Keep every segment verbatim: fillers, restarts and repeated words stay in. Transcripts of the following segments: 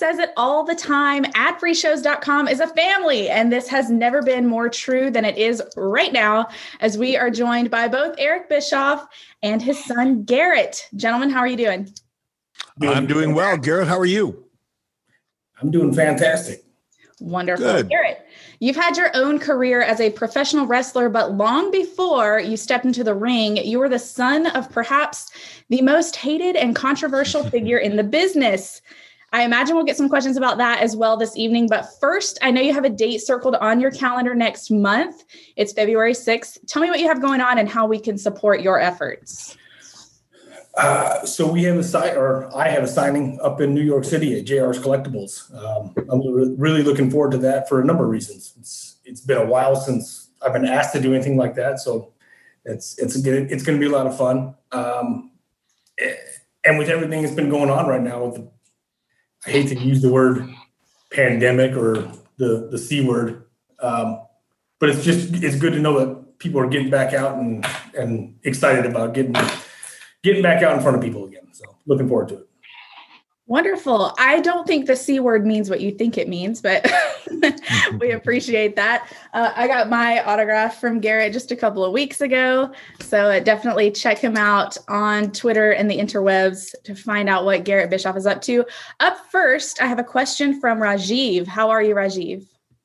says it all the time. ad free shows dot com is a family, and this has never been more true than it is right now, as we are joined by both Eric Bischoff and his son, Garrett. Gentlemen, how are you doing? I'm doing well. Garrett, how are you? I'm doing fantastic. Wonderful. Good. Garrett, you've had your own career as a professional wrestler, but long before you stepped into the ring, you were the son of perhaps the most hated and controversial figure in the business. I imagine we'll get some questions about that as well this evening. But first, I know you have a date circled on your calendar next month. It's February sixth. Tell me what you have going on and how we can support your efforts. Uh, so we have a site, or I have a signing up in New York City at J R's Collectibles. Um, I'm re- really looking forward to that for a number of reasons. It's it's been a while since I've been asked to do anything like that, so it's it's a, it's going to be a lot of fun. Um, and with everything that's been going on right now, with the, I hate to use the word pandemic or the the C word, um, but it's just it's good to know that people are getting back out and and excited about getting. Getting back out in front of people again. So looking forward to it. Wonderful. I don't think the C word means what you think it means, but we appreciate that. Uh, I got my autograph from Garrett just a couple of weeks ago. So uh, definitely check him out on Twitter and the interwebs to find out what Garrett Bischoff is up to. Up first, I have a question from Rajiv. How are you, Rajiv?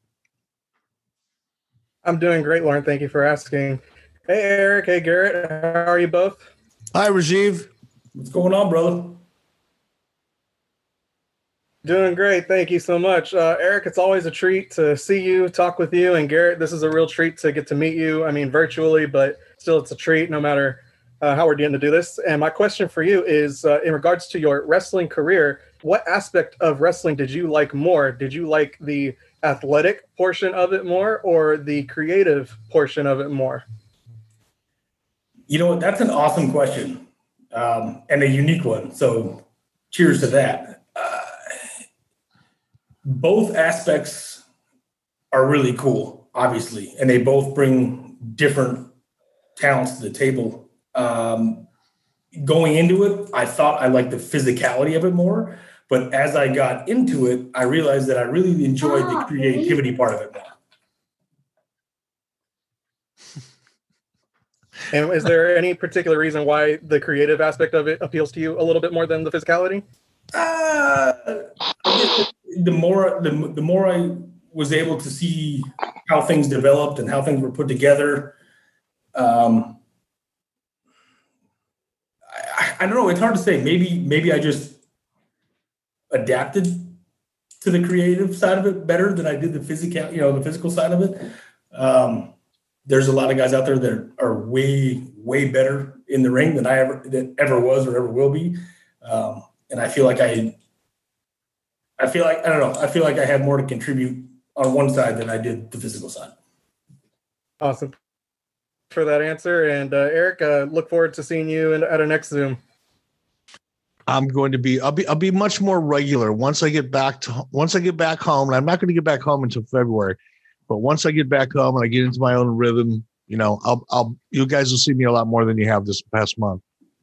I'm doing great, Lauren. Thank you for asking. Hey, Eric. Hey, Garrett. How are you both? Hi, Rajiv. What's going on, brother? Doing great. Thank you so much. Uh, Eric, it's always a treat to see you, talk with you. And Garrett, this is a real treat to get to meet you. I mean, virtually, but still it's a treat no matter uh, how we're getting to do this. And my question for you is, uh, in regards to your wrestling career, what aspect of wrestling did you like more? Did you like the athletic portion of it more or the creative portion of it more? You know, that's an awesome question um, and a unique one. So cheers to that. Uh, both aspects are really cool, obviously, and they both bring different talents to the table. Um, going into it, I thought I liked the physicality of it more, but as I got into it, I realized that I really enjoyed the creativity part of it more. And is there any particular reason why the creative aspect of it appeals to you a little bit more than the physicality? Uh, the more the, the more I was able to see how things developed and how things were put together, um, I, I don't know. It's hard to say. Maybe maybe I just adapted to the creative side of it better than I did the physical, you know, the physical side of it. Um, There's a lot of guys out there that are way, way better in the ring than I ever that ever was or ever will be, um, and I feel like I, I feel like I don't know. I feel like I had more to contribute on one side than I did the physical side. Awesome for that answer, and uh, Eric, uh, look forward to seeing you in, at our next Zoom. I'm going to be. I'll be. I'll be much more regular once I get back to. Once I get back home, and I'm not going to get back home until February. But once I get back home and I get into my own rhythm, you know, I'll, I'll, you guys will see me a lot more than you have this past month.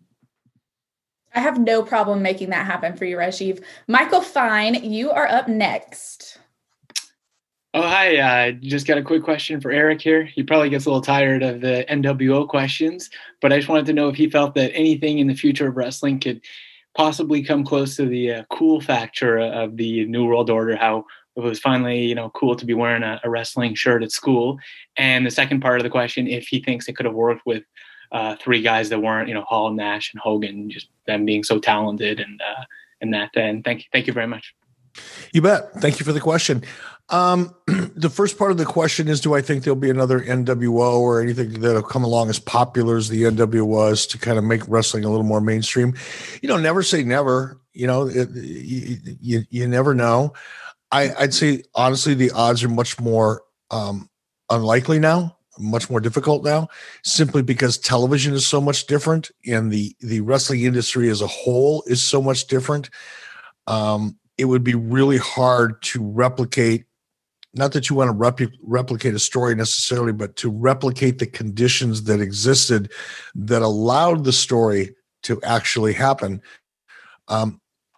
I have no problem making that happen for you, Rajiv. Michael Fine, you are up next. Oh, hi. I uh, just got a quick question for Eric here. He probably gets a little tired of the N W O questions, but I just wanted to know if he felt that anything in the future of wrestling could possibly come close to the uh, cool factor of the New World Order, how it was finally, you know, cool to be wearing a, a wrestling shirt at school. And the second part of the question, if he thinks it could have worked with uh, three guys that weren't, you know, Hall, Nash, and Hogan, just them being so talented and uh, and that. And thank you, thank you very much. You bet. Thank you for the question. Um, the first part of the question is, do I think there'll be another N W O or anything that'll come along as popular as the N W O was to kind of make wrestling a little more mainstream? You know, never say never. You know, it, you, you you never know. I, I'd say, honestly, the odds are much more um, unlikely now, much more difficult now, simply because television is so much different and the, the wrestling industry as a whole is so much different. Um, it would be really hard to replicate, not that you want to rep- replicate a story necessarily, but to replicate the conditions that existed that allowed the story to actually happen. Um,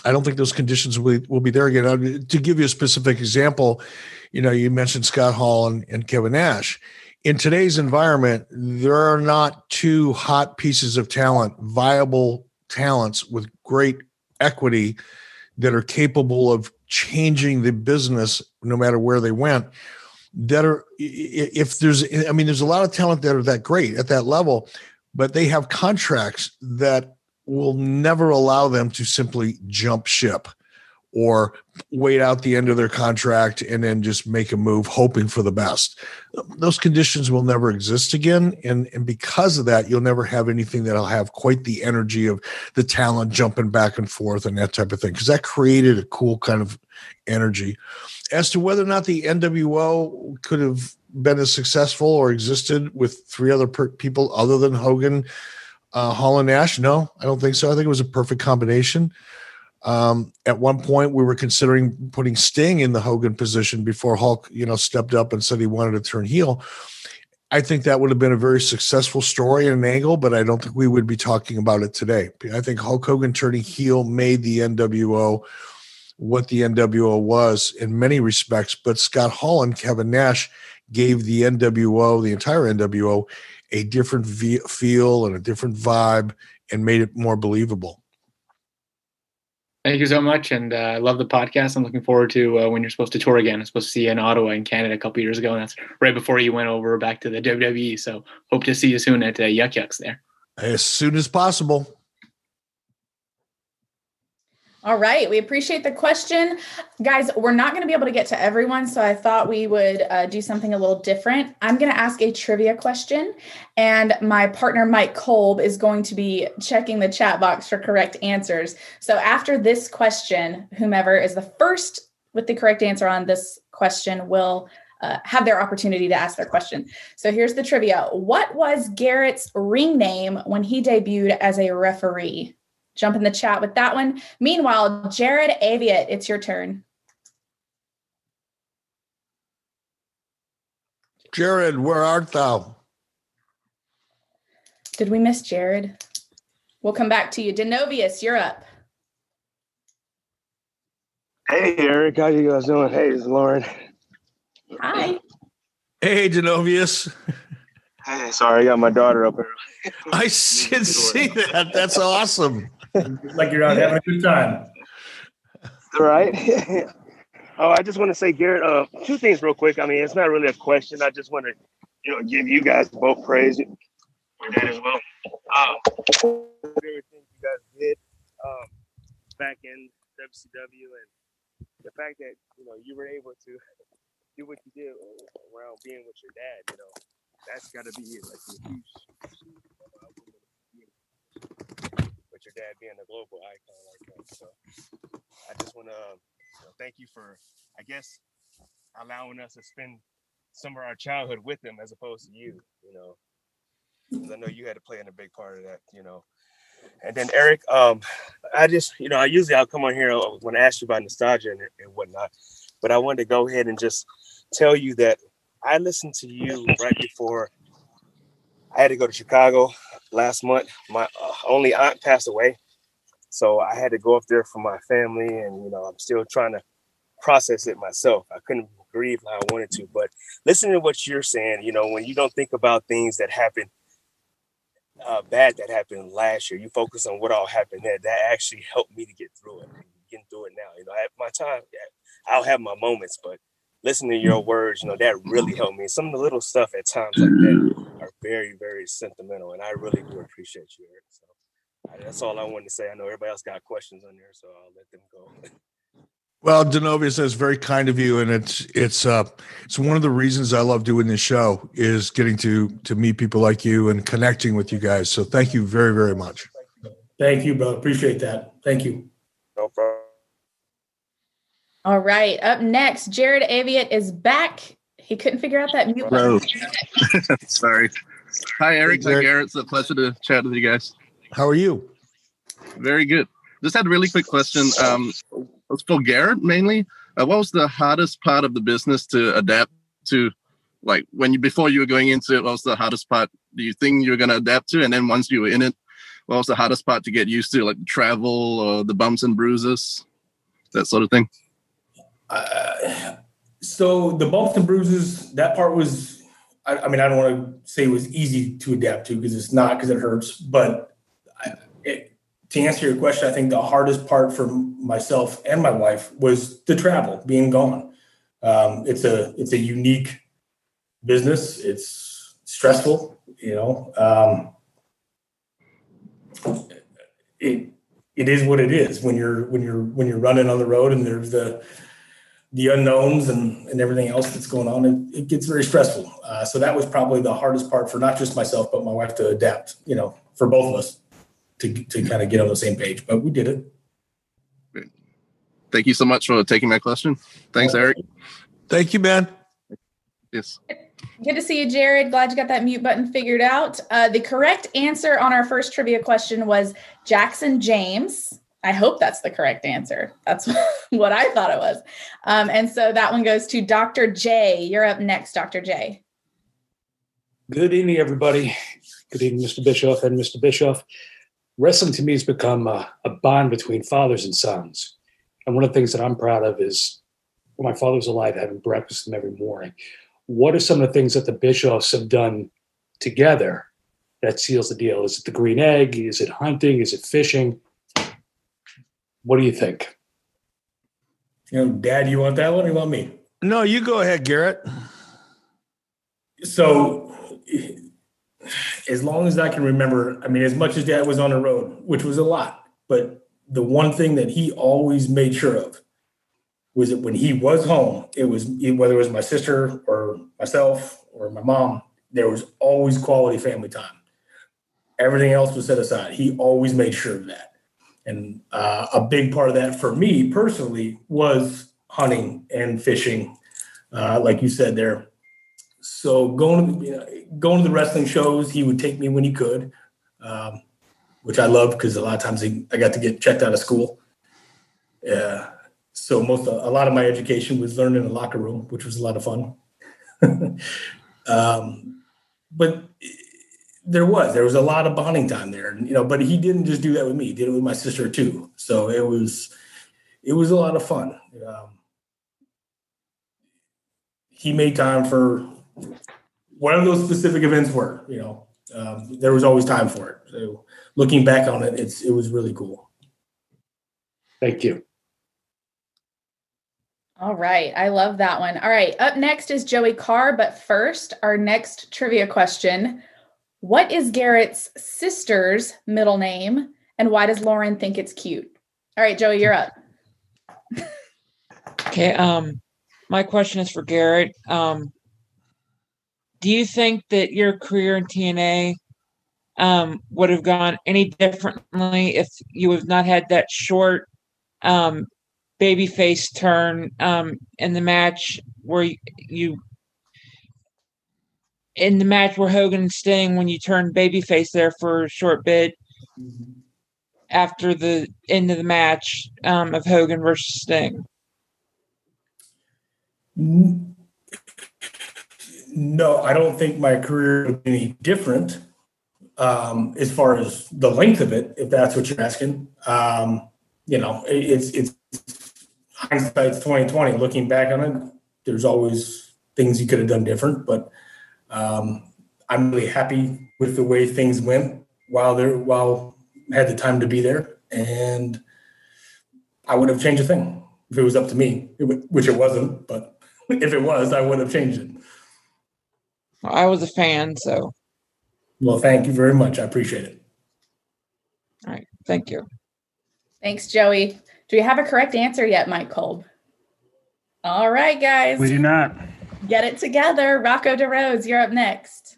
I don't think those conditions will, will be there again. Uh, To give you a specific example, you know, you mentioned Scott Hall and, and Kevin Nash. In today's environment, there are not two hot pieces of talent, viable talents with great equity that are capable of changing the business no matter where they went. That are, if there's, I mean, there's a lot of talent that are that great at that level, but they have contracts that will never allow them to simply jump ship or wait out the end of their contract and then just make a move hoping for the best. Those conditions will never exist again. And, and because of that, you'll never have anything that'll have quite the energy of the talent jumping back and forth and that type of thing, because that created a cool kind of energy. As to whether or not the N W O could have been as successful or existed with three other per- people other than Hogan, uh, Hall, and Nash, no, I don't think so. I think it was a perfect combination. Um, at one point, we were considering putting Sting in the Hogan position before Hulk, you know, stepped up and said he wanted to turn heel. I think that would have been a very successful story and an angle, but I don't think we would be talking about it today. I think Hulk Hogan turning heel made the N W O what the N W O was in many respects, but Scott Hall and Kevin Nash gave the N W O, the entire N W O, a different v- feel and a different vibe and made it more believable. Thank you so much, and uh, I love the podcast. I'm looking forward to uh, when you're supposed to tour again. I'm supposed to see you in Ottawa in Canada a couple years ago, and that's right before you went over back to the W W E. So hope to see you soon at uh, Yuck Yucks there. As soon as possible. All right. We appreciate the question. Guys, we're not going to be able to get to everyone, so I thought we would uh, do something a little different. I'm going to ask a trivia question, and my partner, Mike Kolb, is going to be checking the chat box for correct answers. So after this question, whomever is the first with the correct answer on this question will uh, have their opportunity to ask their question. So here's the trivia. What was Garrett's ring name when he debuted as a referee? Jump in the chat with that one. Meanwhile, Jared Aviat, it's your turn. Jared, where art thou? Did we miss Jared? We'll come back to you. Denovius, you're up. Hey, Eric. How you guys doing? Hey, it's Lauren. Hi. Hey, Denovius. Hey, sorry, I got my daughter up here. I did see that. That's awesome. Like you're out having a good time. Right? Oh, I just want to say, Garrett, uh, two things real quick. I mean, it's not really a question. I just want to, you know, give you guys both praise. Your dad as well. Um, everything you guys did um, back in W C W, and the fact that, you know, you were able to do what you did around being with your dad, you know, that's got to be like a huge, with your dad being a global icon like that. So I just want to you know, thank you for, I guess, allowing us to spend some of our childhood with him as opposed to you, you know, because I know you had to play in a big part of that, you know. And then Eric, um, I just, you know, I usually I'll come on here when I ask you about nostalgia and, and whatnot, but I wanted to go ahead and just tell you that I listened to you right before I had to go to Chicago last month. My uh, only aunt passed away, so I had to go up there for my family, and you know I'm still trying to process it myself. I couldn't grieve how I wanted to, but listening to what you're saying, you know, when you don't think about things that happened uh, bad that happened last year, you focus on what all happened there. That actually helped me to get through it. Getting through it now, you know, at my time, I'll have my moments, but listening to your words, you know, that really helped me. Some of the little stuff at times like that are very, very sentimental, and I really do appreciate you, Eric. So that's all I wanted to say. I know everybody else got questions on there, so I'll let them go. Well, Denovius, that's very kind of you, and it's it's uh it's one of the reasons I love doing this show is getting to to meet people like you and connecting with you guys. So thank you very, very much. Thank you, bro. Appreciate that. Thank you. No problem. All right. Up next, Jared Aviat is back. He couldn't figure out that mute Bro. button. Sorry. Hi, Eric. Hey, Hi, Garrett. It's a pleasure to chat with you guys. How are you? Very good. Just had a really quick question. Um, it's for Garrett mainly. Uh, what was the hardest part of the business to adapt to? Like when you before you were going into it, what was the hardest part? Do you think you were going to adapt to? And then once you were in it, what was the hottest part to get used to, like the travel or the bumps and bruises, that sort of thing? Uh, so the bumps and bruises, that part was, I, I mean, I don't want to say it was easy to adapt to because it's not, because it hurts. But I, it, to answer your question, I think the hardest part for myself and my wife was the travel, being gone. Um, it's a it's a unique business. It's stressful, you know. Um, it it is what it is when you're when you're when you're running on the road and there's the the unknowns and, and everything else that's going on. It, it gets very stressful. Uh, so that was probably the hardest part for not just myself, but my wife to adapt, you know, for both of us to, to kind of get on the same page, but we did it. Great. Thank you so much for taking my question. Thanks, Eric. Thank you, man. Yes. Good to see you, Jared. Glad you got that mute button figured out. Uh, the correct answer on our first trivia question was Jackson James. I hope that's the correct answer. That's what I thought it was. Um, and so that one goes to Doctor J. You're up next, Doctor J. Good evening, everybody. Good evening, Mister Bischoff and Mister Bischoff. Wrestling to me has become a, a bond between fathers and sons. And one of the things that I'm proud of is when my father was alive, having breakfast with him every morning. What are some of the things that the Bischoffs have done together that seals the deal? Is it the green egg? Is it hunting? Is it fishing? What do you think? You know, Dad, you want that one or you want me? No, you go ahead, Garrett. So as long as I can remember, I mean, as much as Dad was on the road, which was a lot, but the one thing that he always made sure of was that when he was home, it was whether it was my sister or myself or my mom, there was always quality family time. Everything else was set aside. He always made sure of that. And uh, a big part of that for me personally was hunting and fishing, uh, like you said there. So going to, you know, going to the wrestling shows, he would take me when he could, um, which I loved because a lot of times he, I got to get checked out of school. Yeah. So most a lot of my education was learned in the locker room, which was a lot of fun. um, but there was there was a lot of bonding time there, you know. But he didn't just do that with me; he did it with my sister too. So it was it was a lot of fun. Um, he made time for whatever those specific events were. You know, um, there was always time for it. So looking back on it, it's it was really cool. Thank you. All right. I love that one. All right. Up next is Joey Carr. But first, our next trivia question. What is Garrett's sister's middle name? And why does Lauren think it's cute? All right, Joey, you're up. Okay. Um, my question is for Garrett. Um, do you think that your career in T N A um, would have gone any differently if you have not had that short um, babyface turn um, in the match where you, you in the match where Hogan and Sting, when you turned babyface there for a short bit mm-hmm. after the end of the match um, of Hogan versus Sting? No, I don't think my career would be any different um, as far as the length of it, if that's what you're asking. Um, you know, it, it's it's hindsight's twenty twenty. Looking back on it, there's always things you could have done different, but um, I'm really happy with the way things went while there while I had the time to be there, and I would have changed a thing if it was up to me, which it wasn't, but if it was, I would have changed it. Well, I was a fan, so. Well, thank you very much. I appreciate it. All right. Thank you. Thanks, Joey. Do we have a correct answer yet, Mike Kolb? All right, guys. We do not. Get it together. Rocco DeRose, you're up next.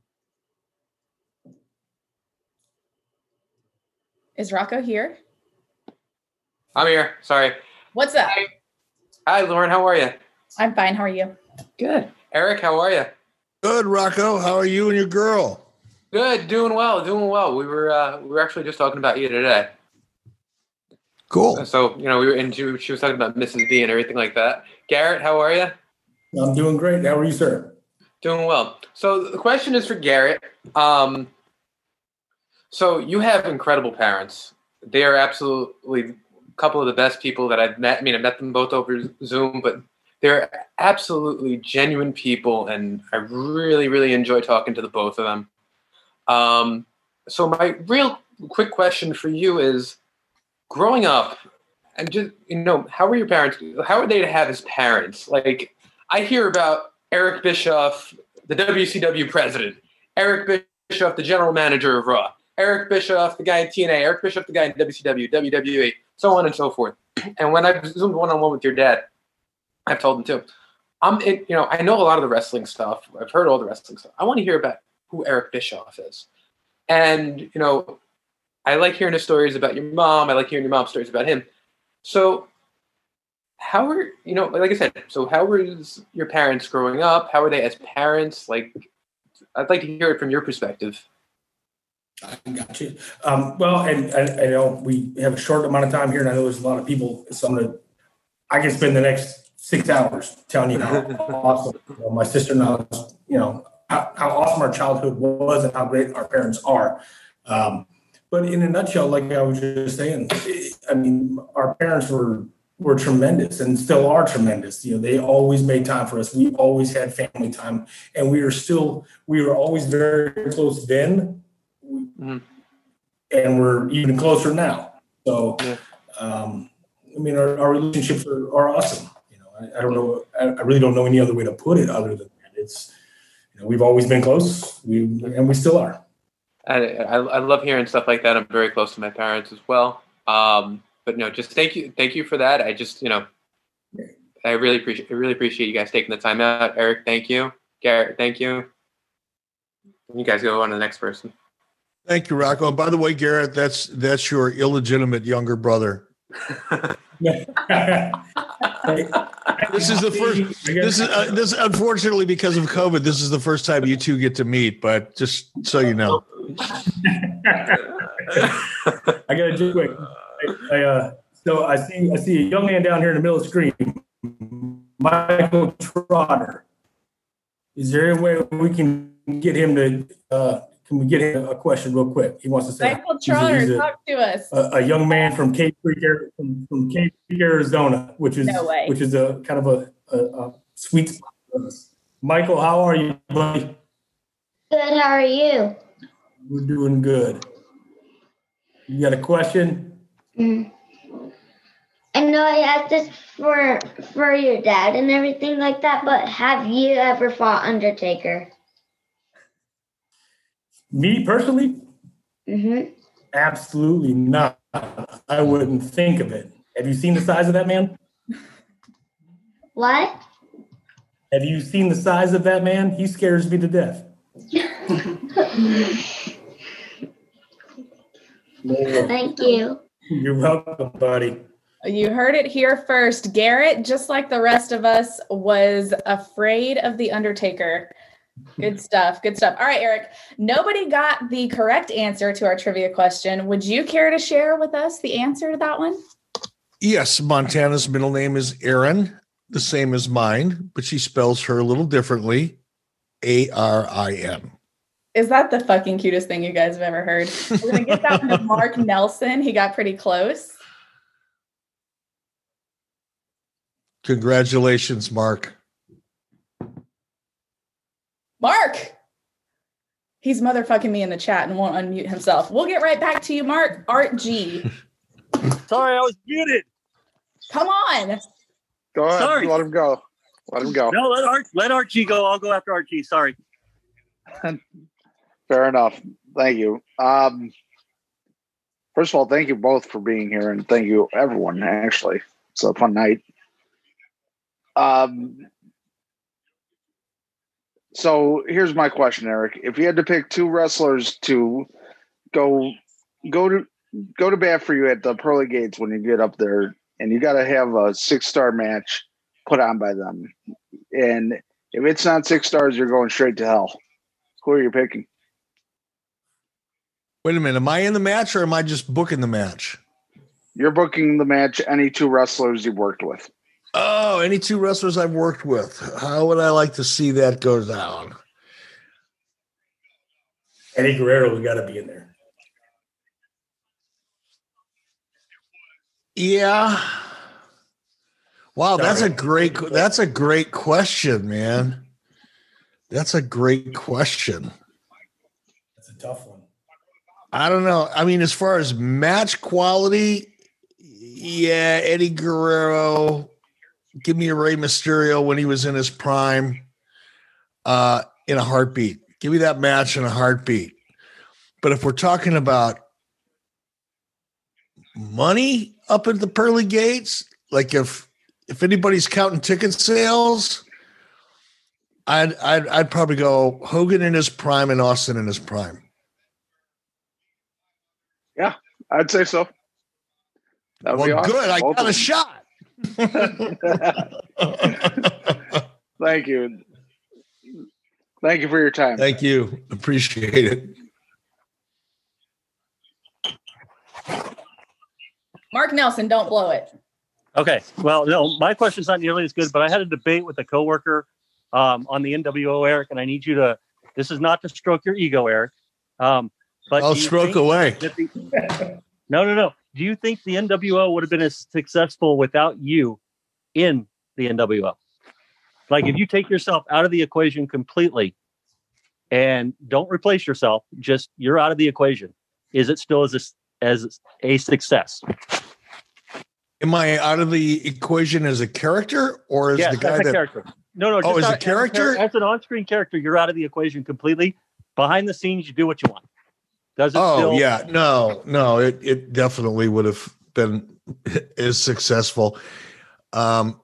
Is Rocco here? I'm here. Sorry. What's up? Hi, Hi Lauren. How are you? I'm fine. How are you? Good. Eric, how are you? Good, Rocco. How are you and your girl? Good. Doing well. Doing well. We were uh, we were actually just talking about you today. Cool. So, you know, we were into, she was talking about Missus D and everything like that. Garrett, how are you? I'm doing great. How are you, sir? Doing well. So the question is for Garrett. Um, So you have incredible parents. They are absolutely a couple of the best people that I've met. I mean, I met them both over Zoom, but they're absolutely genuine people, and I really, really enjoy talking to the both of them. Um, so my real quick question for you is, growing up, and just, you know, how were your parents? How were they to have as parents? Like, I hear about Eric Bischoff, the W C W president, Eric Bischoff, the general manager of Raw, Eric Bischoff, the guy in T N A, Eric Bischoff, the guy in W C W, W W E, so on and so forth. And when I've Zoomed one-on-one with your dad, I've told him too, I'm, it, you know, I know a lot of the wrestling stuff. I've heard all the wrestling stuff. I want to hear about who Eric Bischoff is. And, you know, I like hearing the stories about your mom. I like hearing your mom's stories about him. So how were, you know, like I said, so how were your parents growing up? How were they as parents? Like, I'd like to hear it from your perspective. I got you. Um, well, and I, I know we have a short amount of time here, and I know there's a lot of people. So I'm gonna, I can spend the next six hours telling you how awesome you know, my sister knows, you know, how, how awesome our childhood was and how great our parents are. Um, but in a nutshell, like I was just saying, I mean, our parents were were tremendous and still are tremendous. You know, they always made time for us. We always had family time, and we were still, we were always very close then. Mm-hmm. And we're even closer now. So, yeah. um, I mean, our, our relationships are, are awesome. You know, I, I don't know, I, I really don't know any other way to put it other than that. It's, you know, we've always been close, we and we still are. I, I I love hearing stuff like that. I'm very close to my parents as well. Um, but no, just thank you, thank you for that. I just, you know, I really appreciate, I really appreciate you guys taking the time out. Eric, thank you. Garrett, thank you. You guys go on to the next person. Thank you, Rocco. By the way, Garrett, that's that's your illegitimate younger brother. This is the first. This is uh, this unfortunately because of COVID. This is the first time you two get to meet. But just so you know, I got to do quick. I, I, uh, so I see I see a young man down here in the middle of the screen, Michael Trotter. Is there any way we can get him to? Uh, Can we get him a question real quick? He wants to say. Michael Trotter, he's a, he's a, talk to us. A, a young man from Cave Creek, from, from Cave Creek, Arizona, which is no way. which is a kind of a, a, a sweet spot for us. Michael, how are you, buddy? Good. How are you? We're doing good. You got a question? Mm. I know I asked this for for your dad and everything like that, but have you ever fought Undertaker? Me personally? Mm-hmm. Absolutely not. I wouldn't think of it. Have you seen the size of that man? What? Have you seen the size of that man? He scares me to death. Thank you. You're welcome, buddy. You heard it here first. Garrett, just like the rest of us, was afraid of the Undertaker. Good stuff. Good stuff. All right, Eric. Nobody got the correct answer to our trivia question. Would you care to share with us the answer to that one? Yes. Montana's middle name is Erin, the same as mine, but she spells her a little differently. A R I N. Is that the fucking cutest thing you guys have ever heard? We're going to get that one to Mark Nelson. He got pretty close. Congratulations, Mark. Mark! He's motherfucking me in the chat and won't unmute himself. We'll get right back to you, Mark. Art G. Sorry, I was muted. Come on. Go ahead. Sorry. Let him go. Let him go. No, let Art let Archie go. I'll go after Archie. Sorry. Fair enough. Thank you. Um, first of all, thank you both for being here, and thank you everyone. Actually, it's a fun night. Um. So here's my question, Eric. If you had to pick two wrestlers to go go to go to bat for you at the pearly gates when you get up there, and you got to have a six star match put on by them, and if it's not six stars, you're going straight to hell. Who are you picking? Wait a minute. Am I in the match or am I just booking the match? You're booking the match. Any two wrestlers you've worked with. Oh, any two wrestlers I've worked with. How would I like to see that go down? Eddie Guerrero's got to be in there. Yeah. Wow, that's a great that's a great question, man. That's a great question. That's a tough one. I don't know. I mean, as far as match quality, yeah, Eddie Guerrero. Give me a Rey Mysterio when he was in his prime, uh, in a heartbeat. Give me that match in a heartbeat. But if we're talking about money up at the pearly gates, like if if anybody's counting ticket sales, I'd I'd I'd probably go Hogan in his prime and Austin in his prime. Yeah, I'd say so. That'd well, be awesome. Good. I Both got a of them. shot. Thank you. Thank you for your time. Thank you. Appreciate it. Mark Nelson, don't blow it. Okay. Well, no, my question's not nearly as good, but I had a debate with a coworker um, on the N W O, Eric, and I need you to. This is not to stroke your ego, Eric. Um, but I'll do you stroke think away. that the- no, no, no. Do you think the N W O would have been as successful without you in the N W O? Like, if you take yourself out of the equation completely and don't replace yourself, just you're out of the equation, is it still as a, as a success? Am I out of the equation as a character, or as Yes, the guy as a that? character. No, no. Oh, just as a not- character? As, an on-screen character, you're out of the equation completely. Behind the scenes, you do what you want. Does it Oh still? yeah, no, no, it it definitely would have been as successful. Um,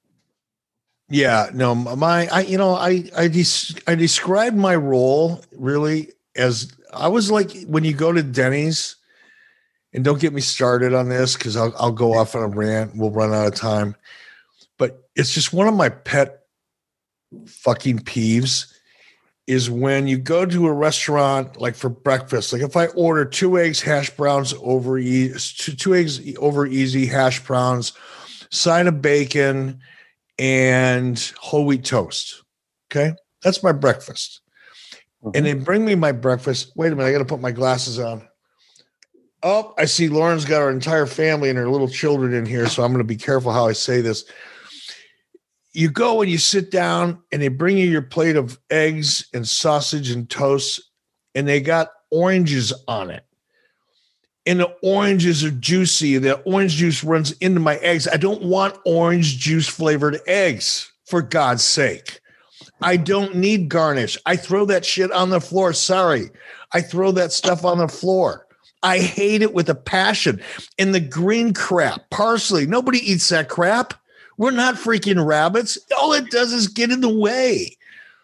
yeah, no, my, I, you know, I, I, des- I described my role really as I was like when you go to Denny's, and don't get me started on this because I'll I'll go off on a rant. We'll run out of time, but it's just one of my pet fucking peeves. Is when you go to a restaurant, like for breakfast, like if I order two eggs, hash browns over easy, two, two eggs over easy, hash browns, side of bacon, and whole wheat toast. Okay. That's my breakfast. Mm-hmm. And they bring me my breakfast. Wait a minute. I got to put my glasses on. Oh, I see Lauren's got her entire family and her little children in here. So I'm going to be careful how I say this. You go and you sit down and they bring you your plate of eggs and sausage and toast, and they got oranges on it. And the oranges are juicy. The orange juice runs into my eggs. I don't want orange juice flavored eggs, for God's sake. I don't need garnish. I throw that shit on the floor. Sorry. I throw that stuff on the floor. I hate it with a passion. And the green crap, parsley, nobody eats that crap. We're not freaking rabbits. All it does is get in the way.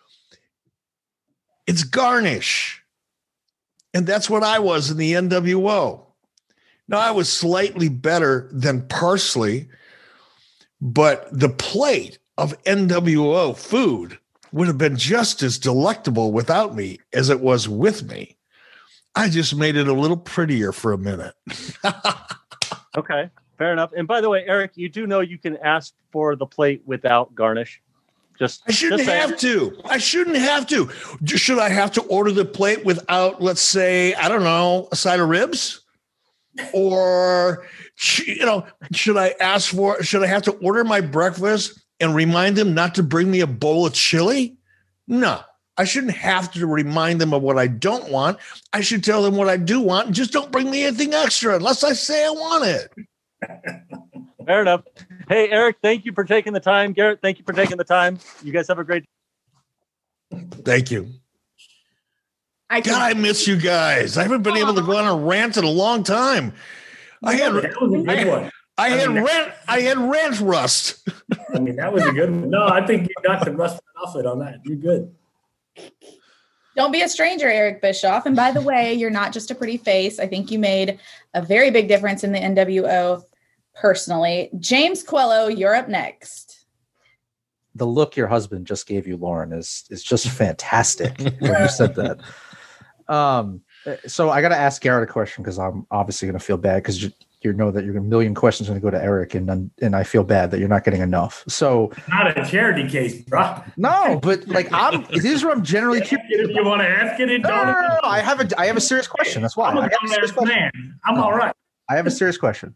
It's garnish. And that's what I was in the N W O. Now, I was slightly better than parsley, but the plate of N W O food would have been just as delectable without me as it was with me. I just made it a little prettier for a minute. Okay. Fair enough. And by the way, Eric, you do know you can ask for the plate without garnish. Just I shouldn't just have to. I shouldn't have to. Should I have to order the plate without, let's say, I don't know, a side of ribs? Or, you know, should I ask for, should I have to order my breakfast and remind them not to bring me a bowl of chili? No, I shouldn't have to remind them of what I don't want. I should tell them what I do want and just don't bring me anything extra unless I say I want it. Fair enough. Hey, Eric, thank you for taking the time. Garrett, thank you for taking the time. You guys have a great day. Thank you. I God, I miss you guys. I haven't been able to go on a rant in a long time. I had, that was a good one. I had I mean, rant. I had rant rust. I mean, that was a good one. No, I think you knocked the rust off it on that. You're good. Don't be a stranger, Eric Bischoff. And by the way, you're not just a pretty face. I think you made a very big difference in the N W O personally. James Quello, you're up next. The look your husband just gave you, Lauren, is is just fantastic when you said that. Um, so I got to ask Garrett a question because I'm obviously going to feel bad because you, you know that you're a million questions going to go to Eric, and and I feel bad that you're not getting enough. So Not a charity case, bro. no, but like I'm, this is what I'm generally curious. If you want to ask it, it No, don't. no, no, no, I have a I have a serious question. That's why I'm a I have a serious dumbass question. man. I'm all right. I have a serious question.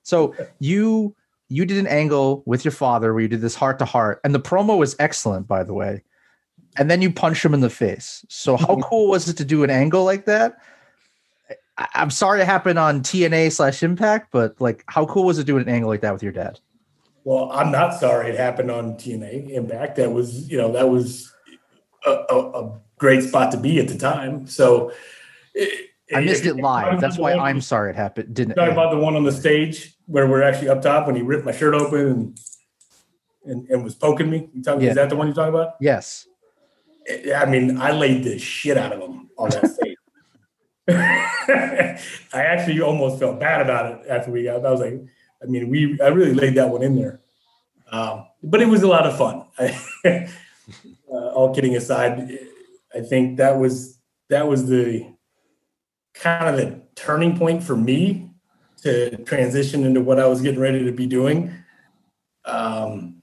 So you you did an angle with your father where you did this heart to heart, and the promo was excellent, by the way. And then you punch him in the face. So how cool was it to do an angle like that? I, I'm sorry it happened on T N A slash Impact, but like, how cool was it doing an angle like that with your dad? Well, I'm not sorry it happened on T N A Impact. That was, you know, that was a, a, a great spot to be at the time. So it, I missed it live. That's why I'm sorry it happened. Didn't talk about the one on the stage where we're actually up top when he ripped my shirt open and and, and was poking me? You talking, Yeah. Is that the one you're talking about? Yes. I mean, I laid the shit out of him on that stage. I actually almost felt bad about it after we got. I was like, I mean, we I really laid that one in there, um, but it was a lot of fun. uh, all kidding aside, I think that was that was the kind of the turning point for me to transition into what I was getting ready to be doing. Um,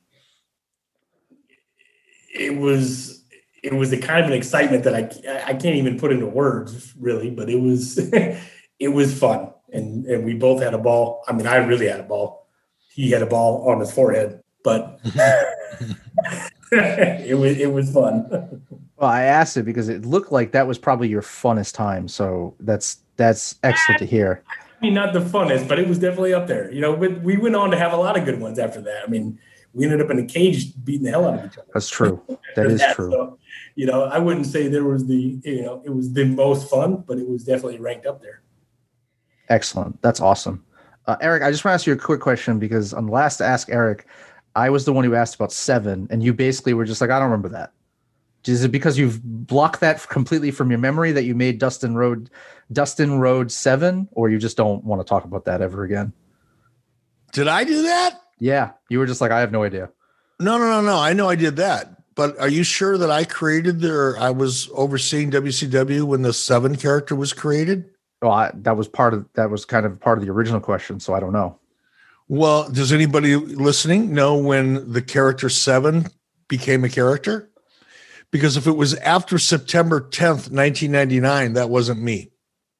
it was. It was a kind of an excitement that I, I can't even put into words really, but it was, it was fun. And, and we both had a ball. I mean, I really had a ball. He had a ball on his forehead, but it was, it was fun. Well, I asked it because it looked like that was probably your funnest time. So that's, that's excellent to hear. I mean, not the funnest, but it was definitely up there. You know, we, we went on to have a lot of good ones after that. I mean, we ended up in a cage beating the hell out of each other. That's true. That is that, true. So, you know, I wouldn't say there was the, you know, it was the most fun, but it was definitely ranked up there. Excellent. That's awesome. Uh, Eric, I just want to ask you a quick question because on the last Ask Eric, I was the one who asked about seven, and you basically were just like, I don't remember that. Is it because you've blocked that completely from your memory that you made Dustin Road, Dustin Road seven, or you just don't want to talk about that ever again? Did I do that? Yeah. You were just like, I have no idea. No, no, no, no. I know I did that. But are you sure that I created the, or I was overseeing W C W when the seven character was created? Well, I, that was part of, that was kind of part of the original question. So I don't know. Well, does anybody listening know when the character seven became a character? Because if it was after September tenth, nineteen ninety-nine, that wasn't me.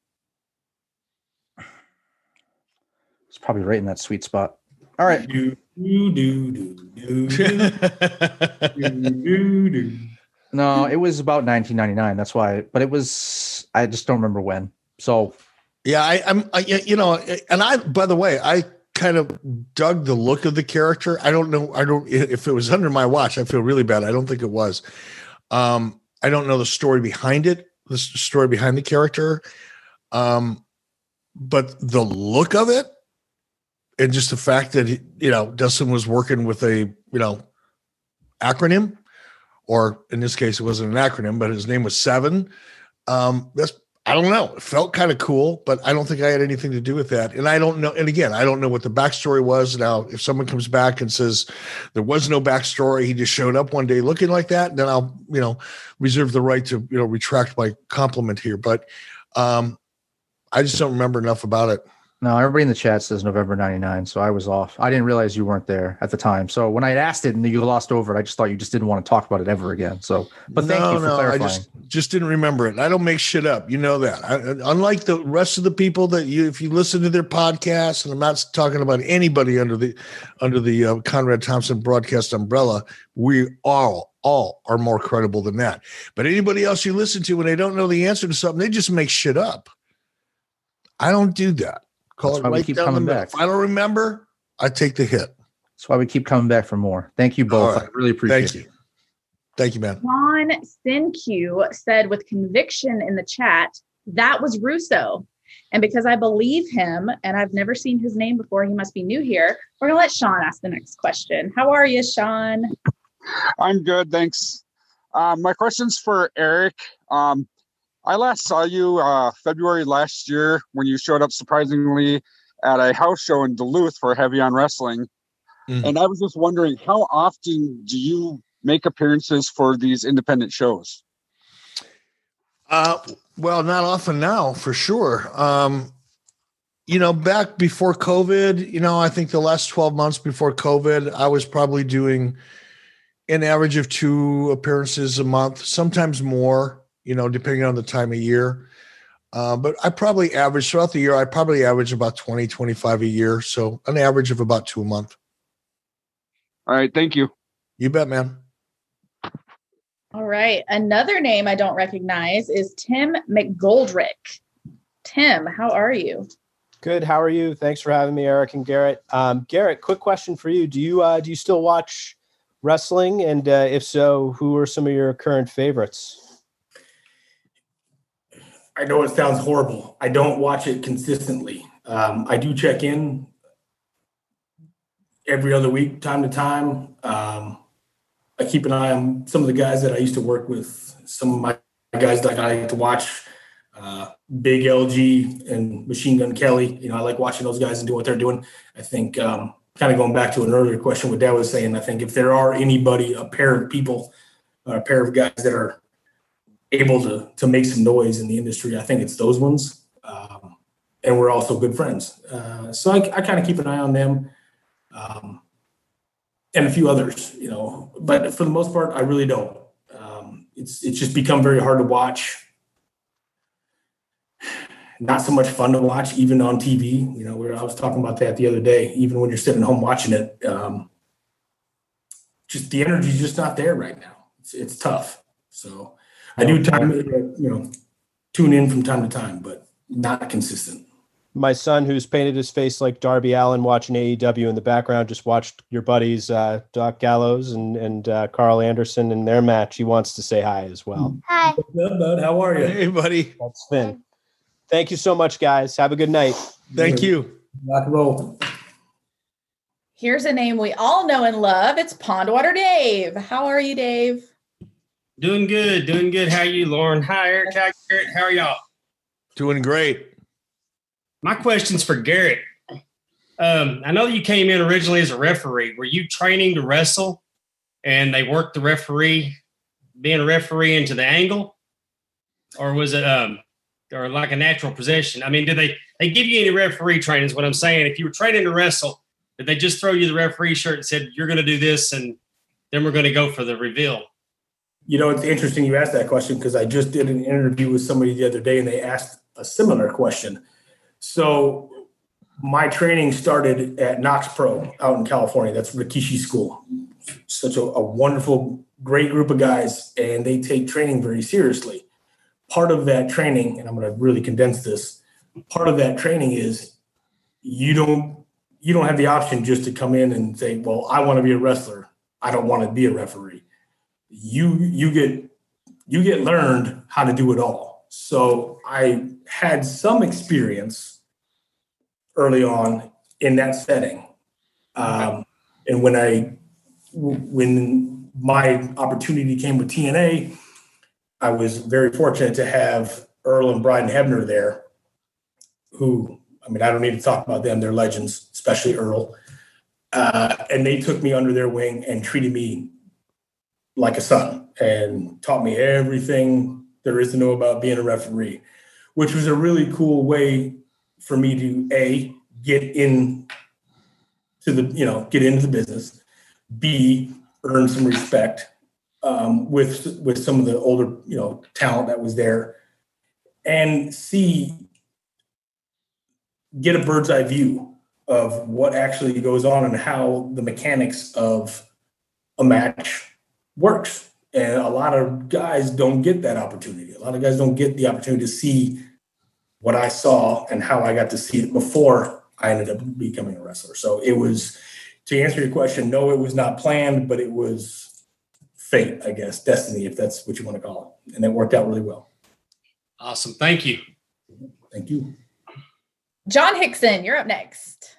It's probably right in that sweet spot. All right. Do, do, do, do, do, do, do. No, it was about nineteen ninety-nine. That's why, but it was, I just don't remember when. So, yeah, I, I'm, I, you know, and I, by the way, I kind of dug the look of the character. I don't know. I don't, if it was under my watch, I feel really bad. I don't think it was. Um, I don't know the story behind it, the story behind the character. Um, but the look of it, and just the fact that, you know, Dustin was working with a, you know, acronym, or in this case, it wasn't an acronym, but his name was Seven. Um, that's, I don't know. It felt kind of cool, but I don't think I had anything to do with that. And I don't know. And again, I don't know what the backstory was. Now, if someone comes back and says there was no backstory, he just showed up one day looking like that, then I'll, you know, reserve the right to, you know, retract my compliment here. But um, I just don't remember enough about it. no, everybody in the chat says November ninety-nine. So I was off. I didn't realize you weren't there at the time. So when I asked it and you lost over it, I just thought you just didn't want to talk about it ever again. So, but thank no, you for no, clarifying. I just, just didn't remember it. I don't make shit up. You know that. I, unlike the rest of the people that you, if you listen to their podcasts, and I'm not talking about anybody under the under the uh, Conrad Thompson broadcast umbrella, we all all are more credible than that. But anybody else you listen to, when they don't know the answer to something, they just make shit up. I don't do that. Call That's it why we right keep down the coming middle. back. If I don't remember, I take the hit. That's why we keep coming back for more. Thank you both. All right. I really appreciate Thank it. you. Thank you, man. Ron Sinq said with conviction in the chat, that was Russo. And because I believe him and I've never seen his name before, he must be new here. We're going to let Sean ask the next question. How are you, Sean? I'm good, thanks. Um, my question's for Eric. Um, I last saw you uh, February last year when you showed up surprisingly at a house show in Duluth for Heavy on Wrestling. Mm. And I was just wondering, how often do you make appearances for these independent shows? Uh, well, not often now, for sure. Um, you know, back before COVID, you know, I think the last twelve months before COVID, I was probably doing an average of two appearances a month, sometimes more, you know, depending on the time of year. Uh, but I probably average throughout the year, I probably average about twenty, twenty-five a year. So an average of about two a month. All right. Thank you. You bet, man. All right. Another name I don't recognize is Tim McGoldrick. Tim, how are you? Good. How are you? Thanks for having me, Eric and Garrett. Um, Garrett, quick question for you. Do you uh, do you still watch wrestling? And uh, if so, who are some of your current favorites? I know it sounds horrible. I don't watch it consistently. Um, I do check in every other week, time to time. Um, I keep an eye on some of the guys that I used to work with, some of my guys that I like to watch, uh, Big L G and Machine Gun Kelly. You know, I like watching those guys and doing what they're doing. I think um, kind of going back to an earlier question, what Dad was saying, I think if there are anybody, a pair of people, or a pair of guys that are able to to make some noise in the industry, I think it's those ones. Um, and we're also good friends. Uh, so I, I kind of keep an eye on them um, and a few others, you know, but for the most part, I really don't. Um, it's, it's just become very hard to watch. Not so much fun to watch, even on T V. You know, where I was talking about that the other day, even when you're sitting home watching it, um, just the energy's just not there right now. It's, it's tough. So I do time, you know, tune in from time to time, but not consistent. My son, who's painted his face like Darby Allin watching A E W in the background, just watched your buddies, uh, Doc Gallows and, and uh, Carl Anderson in their match. He wants to say hi as well. Hi. What's up, bud? How are you? Hey, buddy. That's Finn. Thank you so much, guys. Have a good night. Thank you. Rock and roll. Here's a name we all know and love. It's Pondwater Dave. How are you, Dave? Doing good, doing good. How are you, Lauren? Hi, Eric. Hi, Garrett. How are y'all? Doing great. My question's for Garrett. Um, I know you came in originally as a referee. Were you training to wrestle and they worked the referee, being a referee into the angle? Or was it um, or like a natural position? I mean, did they, they give you any referee training is what I'm saying. If you were training to wrestle, did they just throw you the referee shirt and said, you're going to do this and then we're going to go for the reveal? You know, it's interesting you asked that question because I just did an interview with somebody the other day and they asked a similar question. So my training started at Knox Pro out in California. That's Rikishi School. Such a, a wonderful, great group of guys, and they take training very seriously. Part of that training, and I'm going to really condense this, part of that training is you don't you don't have the option just to come in and say, well, I want to be a wrestler. I don't want to be a referee. You you get you get learned how to do it all. So I had some experience early on in that setting, um, and when I when my opportunity came with T N A, I was very fortunate to have Earl and Bryden Hebner there. Who I mean, I don't need to talk about them; they're legends, especially Earl. Uh, and they took me under their wing and treated me like a son and taught me everything there is to know about being a referee, which was a really cool way for me to A, get in to the, you know, get into the business, B, earn some respect um, with, with some of the older, you know, talent that was there, and C, get a bird's eye view of what actually goes on and how the mechanics of a match works. And a lot of guys don't get that opportunity. A lot of guys don't get the opportunity to see what I saw and how I got to see it before I ended up becoming a wrestler. So it was, to answer your question, no, it was not planned, but it was fate, I guess, destiny, if that's what you want to call it. And it worked out really well. Awesome. Thank you. Thank you. John Hickson, you're up next.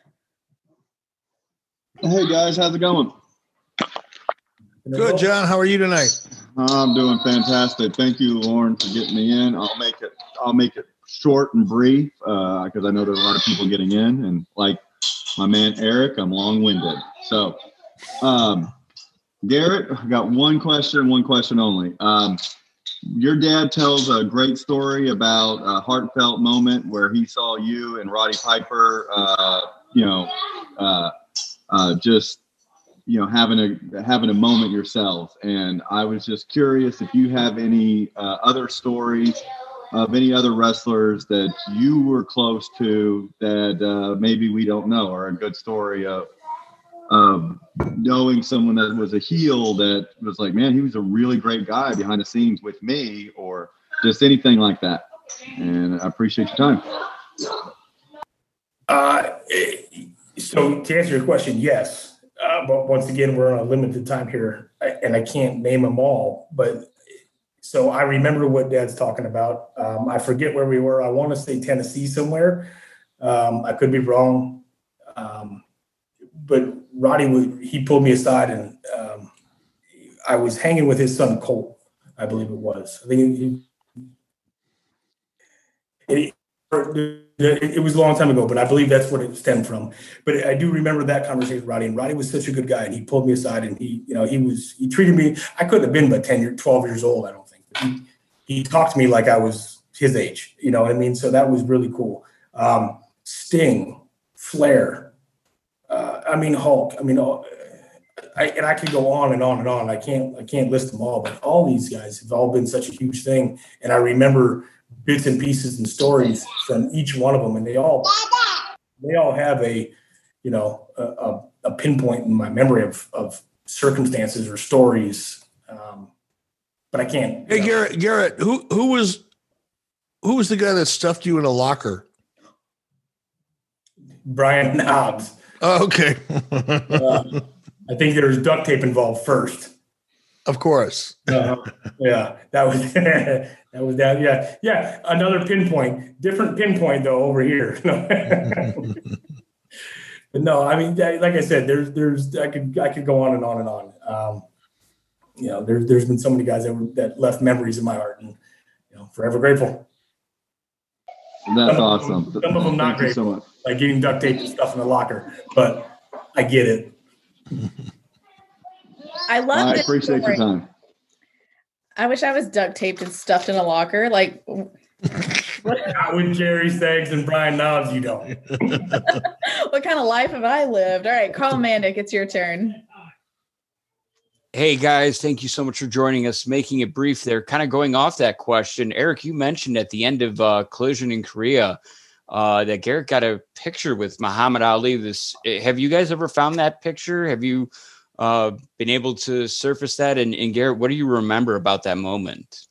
Hey guys, how's it going? Good, John. How are you tonight? I'm doing fantastic. Thank you, Lauren, for getting me in. I'll make it. I'll make it short and brief because uh, I know there's a lot of people getting in, and like my man Eric, I'm long-winded. So, um, Garrett, I got one question, one question only. Um, your dad tells a great story about a heartfelt moment where he saw you and Roddy Piper, uh, you know, uh, uh, just. you know, having a having a moment yourself. And I was just curious if you have any uh, other stories of any other wrestlers that you were close to that uh, maybe we don't know, or a good story of of knowing someone that was a heel that was like, man, he was a really great guy behind the scenes with me, or just anything like that. And I appreciate your time. Uh, so to answer your question, yes. Uh, but once again, we're on a limited time here, and I can't name them all. But so I remember what Dad's talking about. Um, I forget where we were. I want to say Tennessee somewhere. Um, I could be wrong. Um, but Roddy, would, he pulled me aside, and um, I was hanging with his son, Colt, I believe it was. I think he, it, it, it was a long time ago, but I believe that's what it stemmed from. But I do remember that conversation with Roddy, and Roddy was such a good guy, and he pulled me aside, and he, you know, he was, he treated me, I couldn't have been but ten years, twelve years old, I don't think. But he, he talked to me like I was his age, you know what I mean? So that was really cool. Um, Sting, Flair, Uh, I mean, Hulk, I mean, I, and I could go on and on and on. I can't, I can't list them all, but all these guys have all been such a huge thing. And I remember bits and pieces and stories from each one of them. And they all, they all have a, you know, a, a pinpoint in my memory of, of circumstances or stories. Um, but I can't. Hey, Garrett, Garrett, who, who was, who was the guy that stuffed you in a locker? Brian Knobs. Oh, okay. uh, I think there was duct tape involved first. Of course. uh, yeah, that was that was that. Yeah, yeah. Another pinpoint, different pinpoint though over here. But no, I mean, like I said, there's there's I could I could go on and on and on. Um, you know, there's there's been so many guys that were, that left memories in my heart, and you know, forever grateful. That's some awesome. Of them, some of them not Thank you grateful, so much. like getting duct tape and stuff in the locker, but I get it. I love I this appreciate story. your time. I wish I was duct taped and stuffed in a locker. Like, not with Jerry Saggs and Brian Knobs, you don't. what kind of life have I lived? All right, Carl Mandick, it's your turn. Hey guys, thank you so much for joining us. Making it brief there, kind of going off that question. Eric, you mentioned at the end of uh, Collision in Korea uh, that Garrett got a picture with Muhammad Ali. This, have you guys ever found that picture? Have you uh, been able to surface that? And, and Garrett, what do you remember about that moment?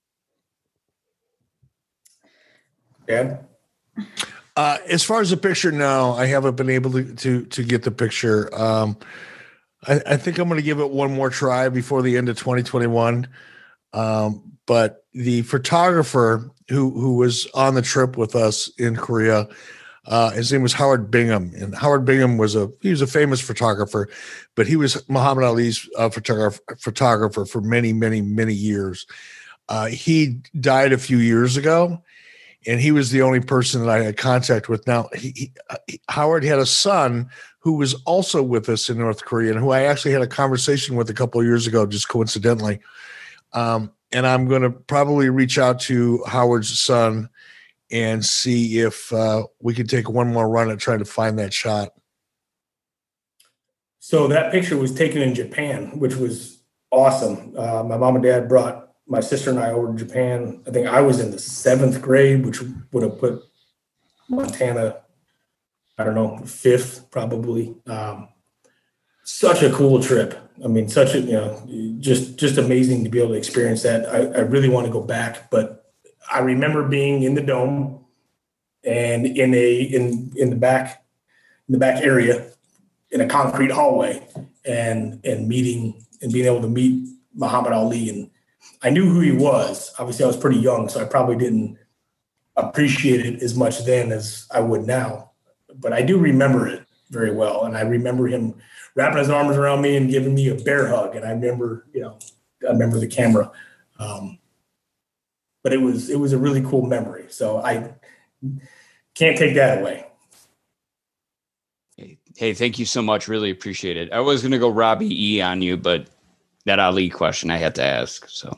Yeah. Uh, as far as the picture, no, I haven't been able to to, to get the picture. Um, I, I think I'm going to give it one more try before the end of twenty twenty-one. Um, but the photographer who who was on the trip with us in Korea, uh, his name was Howard Bingham, and Howard Bingham was a he was a famous photographer, but he was Muhammad Ali's uh, photographer photographer for many many many years. Uh, he died a few years ago, and he was the only person that I had contact with. Now, he, he, Howard had a son who was also with us in North Korea, and who I actually had a conversation with a couple of years ago, just coincidentally. Um, and I'm going to probably reach out to Howard's son and see if uh, we can take one more run at trying to find that shot. So that picture was taken in Japan, which was awesome. Uh, my mom and dad brought my sister and I over to Japan. I think I was in the seventh grade, which would have put Montana, I don't know, fifth probably. Um, such a cool trip. I mean, such a, you know, just, just amazing to be able to experience that. I, I really want to go back, but I remember being in the dome and in a, in, in the back, in the back area in a concrete hallway and, and meeting and being able to meet Muhammad Ali. And I knew who he was. Obviously I was pretty young, so I probably didn't appreciate it as much then as I would now, but I do remember it very well. And I remember him wrapping his arms around me and giving me a bear hug. And I remember, you know, I remember the camera. Um, but it was, it was a really cool memory. So I can't take that away. Hey, thank you so much. Really appreciate it. I was going to go Robbie E on you, but that Ali question I had to ask. So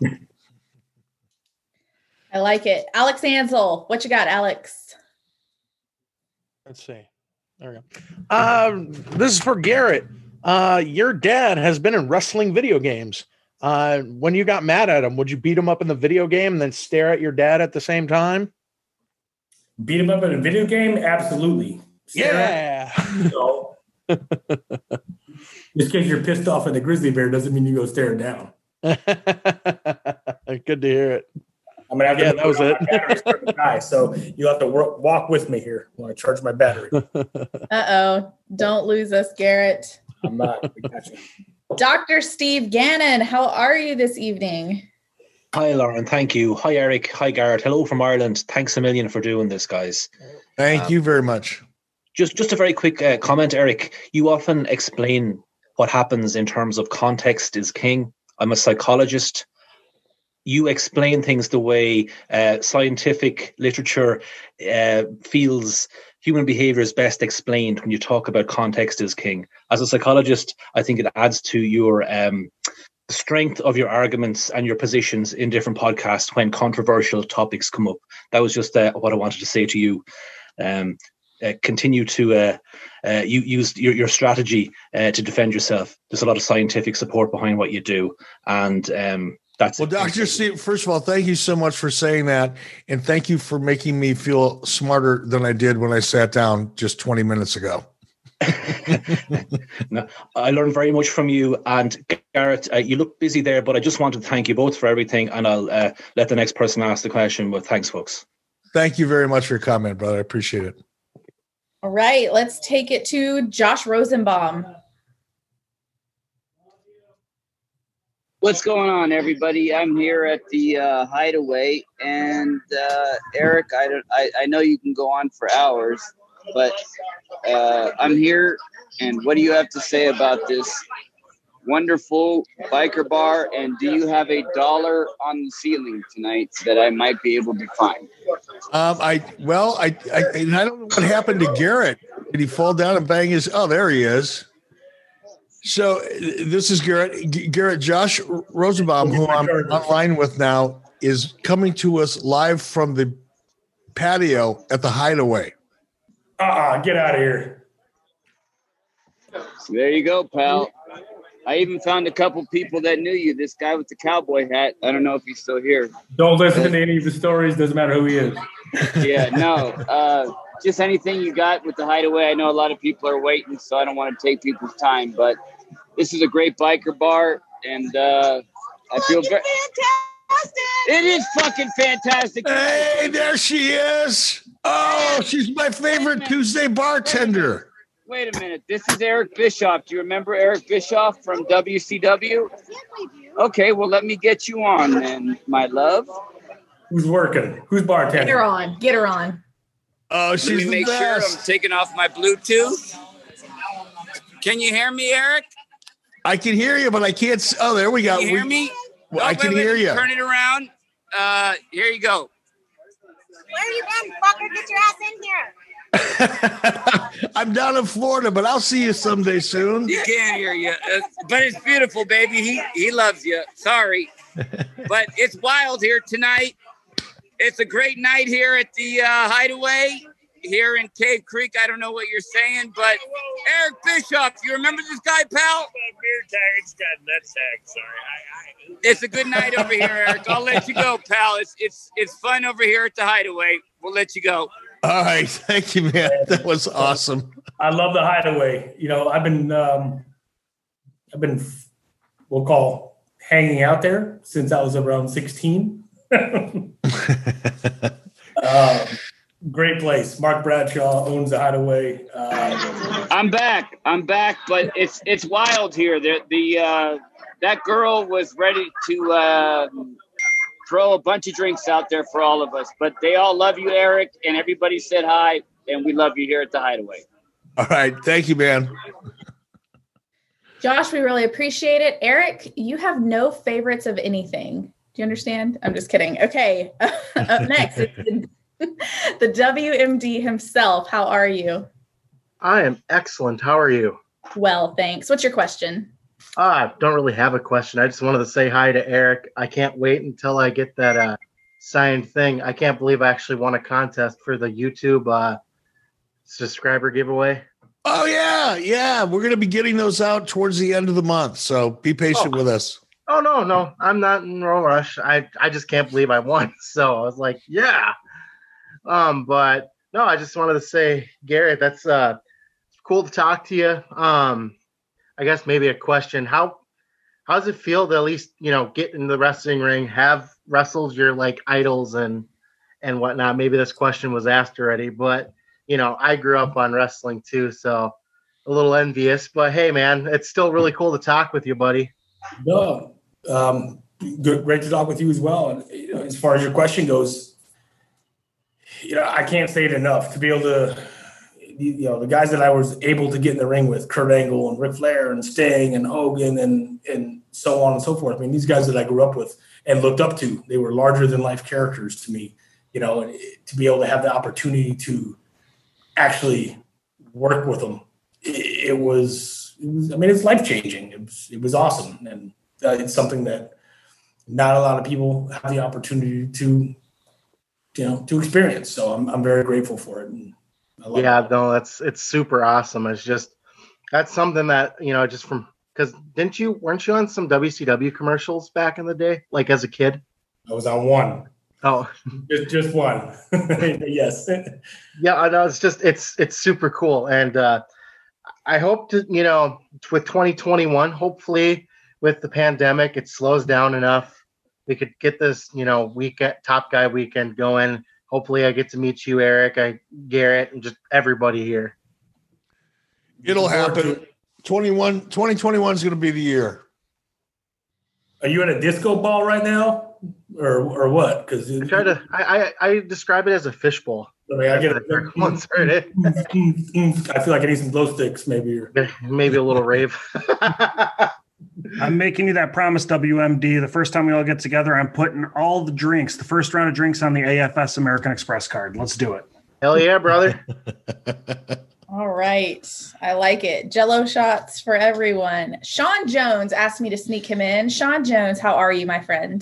I like it. Alex Ansel, what you got, Alex? Let's see. There we go. Um, this is for Garrett. Uh, your dad has been in wrestling video games. Uh, when you got mad at him, would you beat him up in the video game and then stare at your dad at the same time? Beat him up in a video game? Absolutely. Yeah. So, just because you're pissed off at the grizzly bear doesn't mean you go stare it down. Good to hear it. I'm gonna have to Yeah, that was on it. my battery starting to die, so you'll have to work, walk with me here while I charge my battery. Uh-oh. Don't lose us, Garrett. I'm not. We got you. Doctor Steve Gannon, how are you this evening? Hi, Lauren. Thank you. Hi, Eric. Hi, Garrett. Hello from Ireland. Thanks a million for doing this, guys. Thank Um, you very much. Just, just a very quick uh, comment, Eric. You often explain what happens in terms of context is king. I'm a psychologist. You explain things the way uh, scientific literature uh, feels human behavior is best explained when you talk about context is king. As a psychologist, I think it adds to your um, strength of your arguments and your positions in different podcasts when controversial topics come up. That was just uh, what I wanted to say to you. Um, uh, continue to uh, uh, you use your, your strategy uh, to defend yourself. There's a lot of scientific support behind what you do. And um, that's well, it. Doctor Steve, first of all, thank you so much for saying that. And thank you for making me feel smarter than I did when I sat down just twenty minutes ago. No, I learned very much from you. And Garrett, uh, you look busy there, but I just wanted to thank you both for everything. And I'll uh, let the next person ask the question. But thanks, folks. Thank you very much for your comment, brother. I appreciate it. All right, let's take it to Josh Rosenbaum. What's going on, everybody? I'm here at the uh, Hideaway, and uh, Eric, I, don't, I I know you can go on for hours, but uh, I'm here, and what do you have to say about this wonderful biker bar? And do you have a dollar on the ceiling tonight that I might be able to find? Um, I well, I, I and I don't know what happened to Garrett. Did he fall down and bang his? Oh, there he is. So this is Garrett. G- Garrett Josh Rosenbaum, who I'm online with now, is coming to us live from the patio at the Hideaway. Uh-uh, get out of here. So there you go, pal. I even found a couple people that knew you. This guy with the cowboy hat. I don't know if he's still here. Don't listen to any of the stories. Doesn't matter who he is. Yeah, no. Uh, just anything you got with the Hideaway. I know a lot of people are waiting, so I don't want to take people's time. But this is a great biker bar, and uh, I feel very fantastic. It is fucking fantastic. Hey, there she is. Oh, she's my favorite Tuesday bartender. Wait a minute. This is Eric Bischoff. Do you remember Eric Bischoff from W C W? Okay, well, let me get you on then, my love. Who's working? Who's bartending? Get her on. Get her on. Oh, Let me make sure I'm taking off my Bluetooth. Can you hear me, Eric? I can hear you, but I can't. s- Oh, there we go. Can you hear We- me? Well, I Oh, can wait, hear wait, you. Turn it around. Uh, here you go. Where you been, fucker? Get your ass in here. I'm down in Florida, but I'll see you someday soon. He can't hear you, uh, but it's beautiful, baby. He he loves you. Sorry, but it's wild here tonight. It's a great night here at the uh, Hideaway here in Cave Creek. I don't know what you're saying, but Eric Bischoff, you remember this guy, pal? Beer tag, it's got nut tag. Sorry, I, I, It's a good night over here, Eric. I'll let you go, pal. It's it's it's fun over here at the Hideaway. We'll let you go. All right, thank you, man. That was awesome. I love the Hideaway. You know, I've been, um, I've been, we'll call hanging out there since I was around sixteen. um, great place. Mark Bradshaw owns the Hideaway. Uh, I'm back. I'm back, but it's it's wild here. The the uh, that girl was ready to uh, throw a bunch of drinks out there for all of us, but they all love you, Eric, and everybody said hi, and we love you here at the Hideaway. All right, thank you, man. Josh, we really appreciate it. Eric, you have no favorites of anything. Do you understand? I'm just kidding. Okay. Up next, it's the, the W M D himself. How are you? I am excellent. How are you? Well, thanks. What's your question? I don't really have a question. I just wanted to say hi to Eric. I can't wait until I get that uh, signed thing. I can't believe I actually won a contest for the YouTube uh, subscriber giveaway. Oh yeah, yeah. We're gonna be getting those out towards the end of the month, so be patient Oh. with us. Oh no, no, I'm not in no rush. I I just can't believe I won. So I was like, yeah. Um, but no, I just wanted to say, Garrett, that's uh cool to talk to you. Um, I guess maybe a question. How how does it feel to at least, you know, get in the wrestling ring, have wrestled your like idols and and whatnot? Maybe this question was asked already, but you know, I grew up on wrestling too, so a little envious. But hey, man, it's still really cool to talk with you, buddy. No, um, good, great to talk with you as well. And you know, as far as your question goes, you know, I can't say it enough to be able to, you know, the guys that I was able to get in the ring with, Kurt Angle and Ric Flair and Sting and Hogan and and so on and so forth. I mean, these guys that I grew up with and looked up to, they were larger than life characters to me. You know, and to be able to have the opportunity to actually work with them, it, it was, it was. I mean, it's life changing. It was, it was awesome, and uh, it's something that not a lot of people have the opportunity to, you know, to experience. So I'm I'm very grateful for it. And I love Yeah, it. no, that's it's super awesome. It's just that's something that, you know, just from because didn't you weren't you on some W C W commercials back in the day, like as a kid? I was on one. Oh, just just one. Yes. Yeah, I know. It's just it's it's super cool, and uh, I hope to, you know, with twenty twenty-one, hopefully with the pandemic, it slows down enough. We could get this, you know, weekend Top Guy weekend going. Hopefully, I get to meet you, Eric, I Garrett, and just everybody here. It'll happen. twenty-one, twenty twenty-one is going to be the year. Are you at a disco ball right now, or or what? Because I try to. I, I I describe it as a fishbowl. I mean, I get it. Once heard it. I feel like I need some glow sticks, maybe. Maybe a little rave. I'm making you that promise, W M D. The first time we all get together, I'm putting all the drinks, the first round of drinks, on the A F S American Express card. Let's do it. Hell yeah, brother. All right. I like it. Jello shots for everyone. Sean Jones asked me to sneak him in. Sean Jones, how are you, my friend?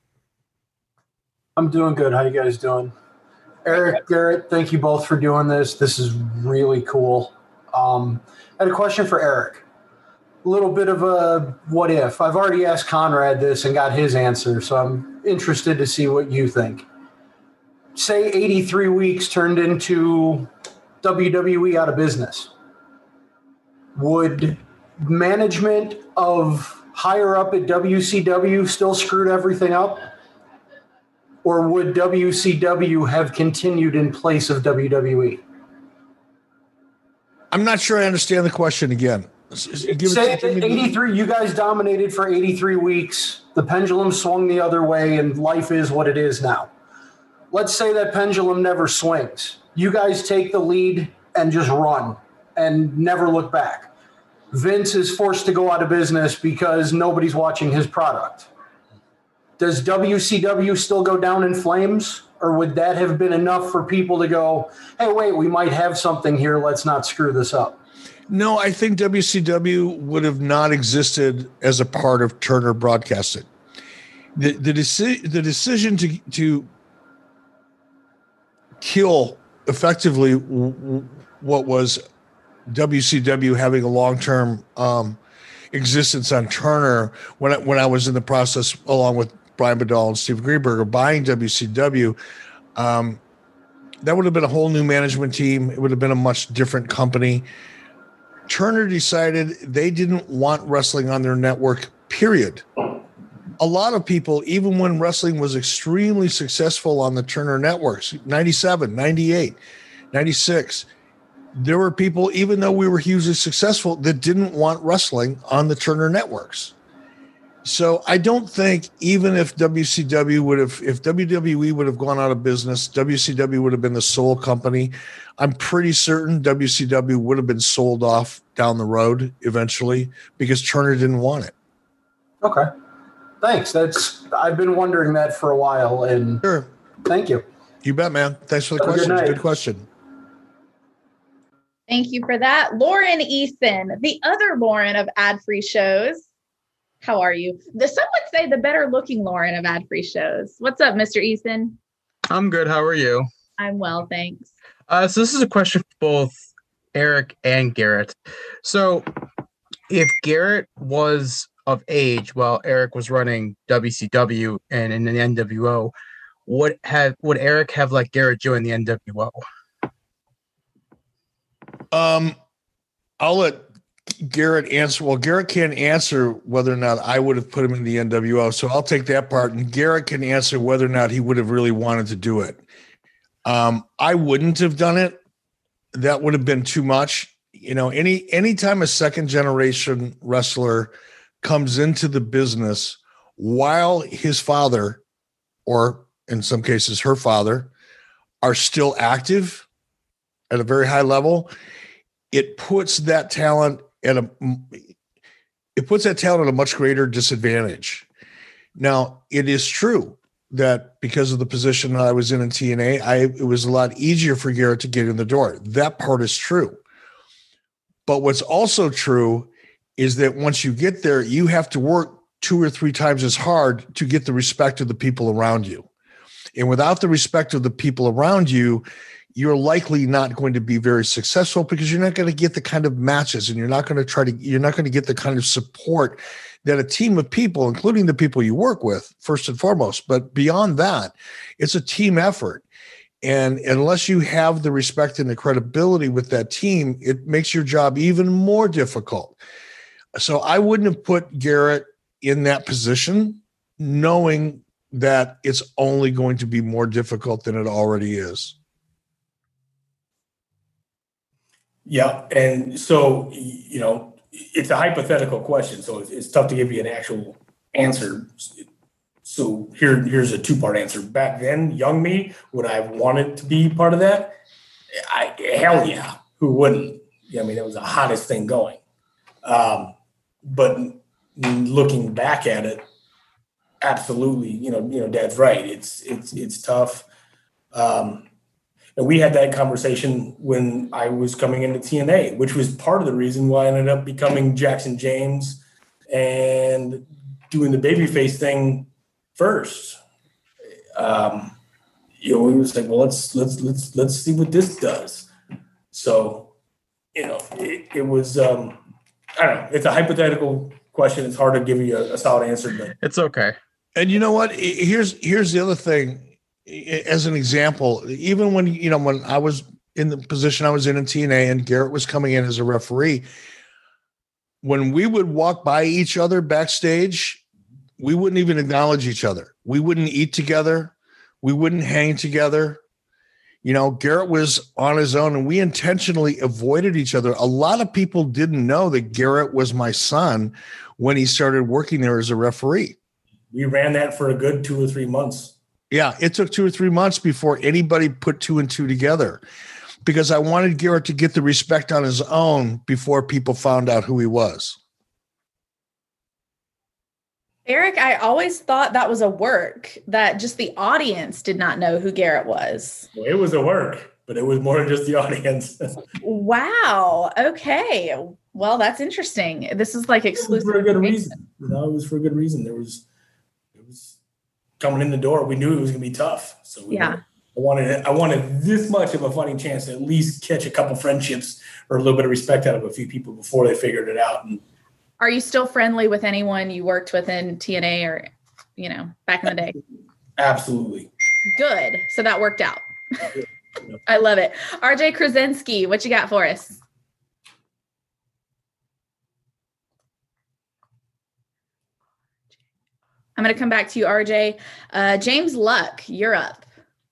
I'm doing good. How you guys doing? Eric, Garrett, thank you both for doing this. This is really cool. Um, I had a question for Eric. A little bit of a what if. I've already asked Conrad this and got his answer, so I'm interested to see what you think. Say eighty-three weeks turned into W W E out of business. Would management of higher up at W C W still screwed everything up? Or would W C W have continued in place of W W E? I'm not sure I understand the question again. Give Say it to me. eighty-three, you guys dominated for eighty-three weeks. The pendulum swung the other way, and life is what it is now. Let's say that pendulum never swings. You guys take the lead and just run and never look back. Vince is forced to go out of business because nobody's watching his product. Does W C W still go down in flames, or would that have been enough for people to go, hey, wait, we might have something here. Let's not screw this up? No, I think W C W would have not existed as a part of Turner Broadcasting. The the, deci- the decision to to kill effectively w- w- what was W C W having a long-term um, existence on Turner when I, when I was in the process, along with Brian Bedall and Steve Greenberger, buying W C W, um, that would have been a whole new management team. It would have been a much different company. Turner decided they didn't want wrestling on their network, period. A lot of people, even when wrestling was extremely successful on the Turner networks, ninety-seven, ninety-eight, ninety-six, there were people, even though we were hugely successful, that didn't want wrestling on the Turner networks. So I don't think even if W C W would have, if W W E would have gone out of business, W C W would have been the sole company. I'm pretty certain W C W would have been sold off down the road eventually because Turner didn't want it. Okay. Thanks. That's I've been wondering that for a while, and sure. Thank you. You bet, man. Thanks for the Have a good question. night. Good question. Thank you for that. Lauren Eason, the other Lauren of Ad Free Shows. How are you? The, some would say the better looking Lauren of Ad Free Shows. What's up, Mister Eason? I'm good. How are you? I'm well, thanks. Uh, so this is a question for both Eric and Garrett. So if Garrett was of age while Eric was running W C W and in the N W O, would have would Eric have let Garrett join the N W O? Um, I'll let Garrett answer. Well, Garrett can't answer whether or not I would have put him in the N W O, so I'll take that part, and Garrett can answer whether or not he would have really wanted to do it. Um, I wouldn't have done it. That would have been too much. You know, any anytime a second generation wrestler comes into the business while his father, or in some cases her father, are still active at a very high level, it puts that talent at a it puts that talent at a much greater disadvantage. Now, it is true that because of the position that I was in in T N A, I it was a lot easier for Garrett to get in the door. That part is true. But what's also true is that once you get there, you have to work two or three times as hard to get the respect of the people around you. And without the respect of the people around you, you're likely not going to be very successful because you're not going to get the kind of matches, and you're not going to try to, you're not going to get the kind of support that a team of people, including the people you work with, first and foremost. But beyond that, it's a team effort. And unless you have the respect and the credibility with that team, it makes your job even more difficult. So I wouldn't have put Garrett in that position knowing that it's only going to be more difficult than it already is. Yeah. And so, you know, it's a hypothetical question, so it's, it's tough to give you an actual answer. So here, here's a two-part answer. Back then, young me, would I have wanted to be part of that? I, hell yeah. Who wouldn't? I mean, it was the hottest thing going. Um, but looking back at it, absolutely, you know, you know, Dad's right. It's it's it's tough. Um, and we had that conversation when I was coming into T N A, which was part of the reason why I ended up becoming Jackson James and doing the babyface thing first. Um, you know, we was like, well, let's let's let's let's see what this does. So, you know, it, it was. Um, I don't know. It's a hypothetical question. It's hard to give you a, a solid answer, but it's okay. And you know what? Here's here's the other thing. As an example, even when you know when I was in the position I was in in T N A and Garrett was coming in as a referee, when we would walk by each other backstage, we wouldn't even acknowledge each other. We wouldn't eat together. We wouldn't hang together. You know, Garrett was on his own, and we intentionally avoided each other. A lot of people didn't know that Garrett was my son when he started working there as a referee. We ran that for a good two or three months. Yeah, it took two or three months before anybody put two and two together, because I wanted Garrett to get the respect on his own before people found out who he was. Eric, I always thought that was a work, that just the audience did not know who Garrett was. Well, it was a work, but it was more than just the audience. Wow. Okay. Well, that's interesting. This is like exclusive. For a good reason. You know, it was for a good reason. There was, it was coming in the door. We knew it was going to be tough. So we yeah, were, I wanted, I wanted this much of a fighting chance to at least catch a couple friendships or a little bit of respect out of a few people before they figured it out. And are you still friendly with anyone you worked with in T N A or, you know, back in the day? Absolutely. Good. So that worked out. I love it. R J Krasinski, what you got for us? I'm going to come back to you, R J. Uh, James Luck, you're up.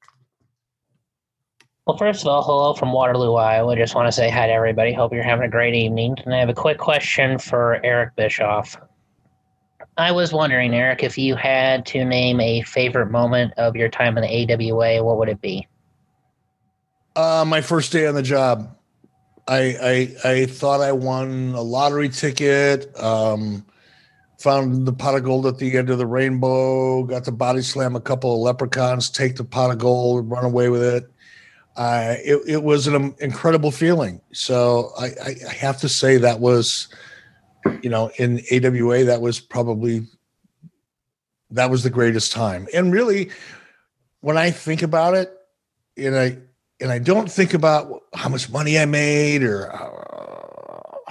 Well, first of all, hello from Waterloo, Iowa. Just want to say hi to everybody. Hope you're having a great evening. And I have a quick question for Eric Bischoff. I was wondering, Eric, if you had to name a favorite moment of your time in the A W A, what would it be? Uh, my first day on the job. I I, I thought I won a lottery ticket. Um, found the pot of gold at the end of the rainbow. Got to body slam a couple of leprechauns, take the pot of gold, run away with it. Uh, it, it was an incredible feeling. So I, I, I have to say that was, you know, in A W A, that was probably, that was the greatest time. And really, when I think about it, and I, and I don't think about how much money I made or how, how popular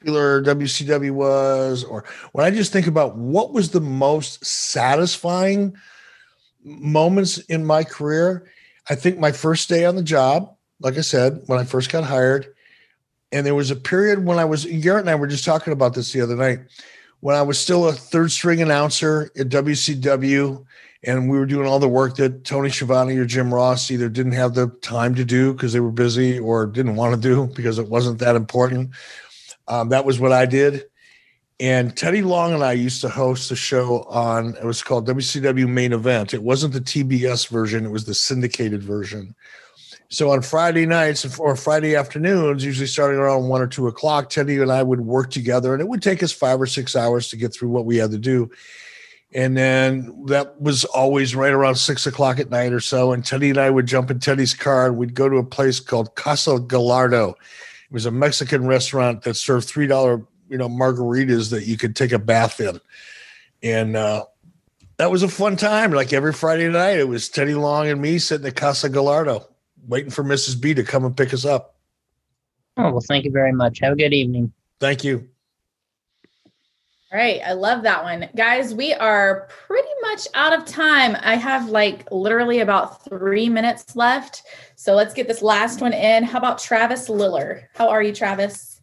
popular W C W was, or when I just think about what was the most satisfying moments in my career, I think my first day on the job, like I said, when I first got hired, and there was a period when I was, Garrett and I were just talking about this the other night, when I was still a third string announcer at W C W, and we were doing all the work that Tony Schiavone or Jim Ross either didn't have the time to do because they were busy or didn't want to do because it wasn't that important. Um, that was what I did. And Teddy Long and I used to host a show on, it was called W C W Main Event. It wasn't the T B S version. It was the syndicated version. So on Friday nights or Friday afternoons, usually starting around one or two o'clock, Teddy and I would work together, and it would take us five or six hours to get through what we had to do. And then that was always right around six o'clock at night or so. And Teddy and I would jump in Teddy's car and we'd go to a place called Casa Gallardo. It was a Mexican restaurant that served three dollars, you know, margaritas that you could take a bath in. And uh, that was a fun time. Like every Friday night, it was Teddy Long and me sitting at Casa Gallardo, waiting for Missus B to come and pick us up. Oh, well, thank you very much. Have a good evening. Thank you. All right. I love that one. Guys, we are pretty much out of time. I have like literally about three minutes left. So let's get this last one in. How about Travis Liller? How are you, Travis?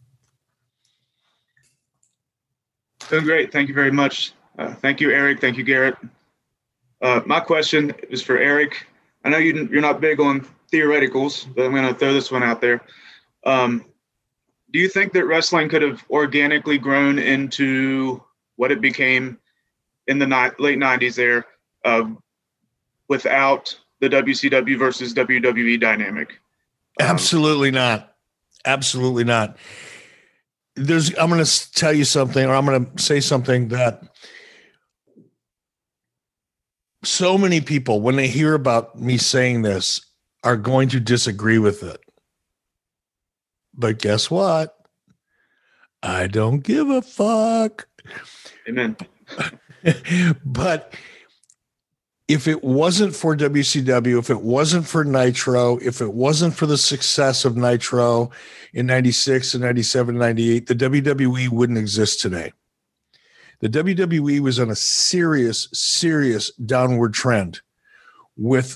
Doing great. Thank you very much. Uh, thank you, Eric. Thank you, Garrett. Uh, my question is for Eric. I know you, you're not big on theoreticals, but I'm going to throw this one out there. Um, do you think that wrestling could have organically grown into what it became in the ni- late nineties there uh, without the W C W versus W W E dynamic? Um, Absolutely not. Absolutely not. There's, I'm going to tell you something, or I'm going to say something that so many people, when they hear about me saying this, are going to disagree with it. But guess what? I don't give a fuck. Amen. But if it wasn't for W C W, if it wasn't for Nitro, if it wasn't for the success of Nitro in ninety-six and ninety-seven, ninety-eight, the W W E wouldn't exist today. The W W E was on a serious, serious downward trend with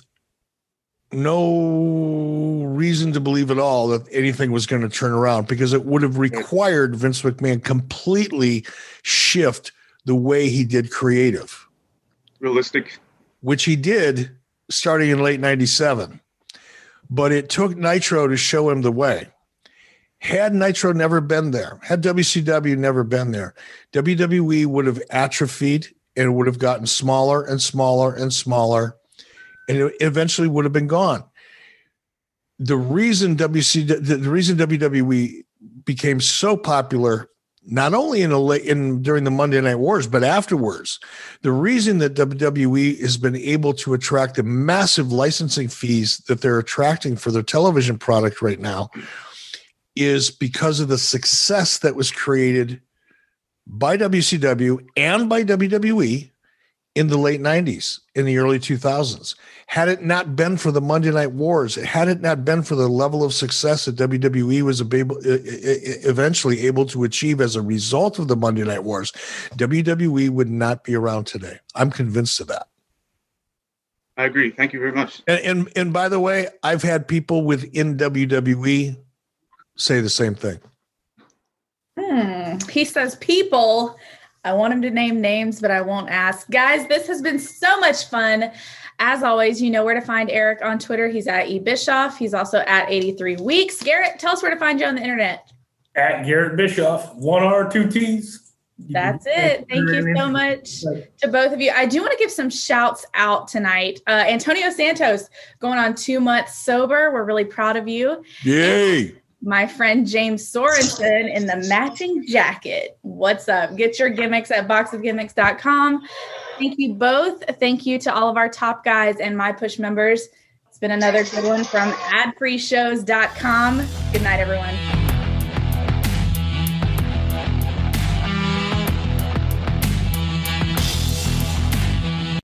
no reason to believe at all that anything was going to turn around, because it would have required Vince McMahon completely shift the way he did creative. Realistic. Which he did starting in late ninety-seven. But it took Nitro to show him the way. Had Nitro never been there, had W C W never been there, W W E would have atrophied and would have gotten smaller and smaller and smaller, and it eventually would have been gone. The reason W C the reason W W E became so popular, not only in, a, in during the Monday Night Wars, but afterwards, the reason that W W E has been able to attract the massive licensing fees that they're attracting for their television product right now is because of the success that was created by W C W and by W W E in the late nineties, in the early two thousands. Had it not been for the Monday Night Wars, had it not been for the level of success that W W E was able, eventually able to achieve as a result of the Monday Night Wars, W W E would not be around today. I'm convinced of that. I agree. Thank you very much. And, and, and by the way, I've had people within W W E say the same thing. Hmm. He says people. I want him to name names, but I won't ask. Guys, this has been so much fun. As always, you know where to find Eric on Twitter. He's at eBischoff. He's also at eighty-three weeks. Garrett, tell us where to find you on the internet. At Garrett Bischoff, one R, two T's. That's it. Thank you so much to both of you. I do want to give some shouts out tonight. Uh, Antonio Santos going on two months sober. We're really proud of you. Yay. My friend James Sorensen in the matching jacket. What's up? Get your gimmicks at box of gimmicks dot com. Thank you both. Thank you to all of our top guys and My Push members. It's been another good one from ad free shows dot com. Good night, everyone.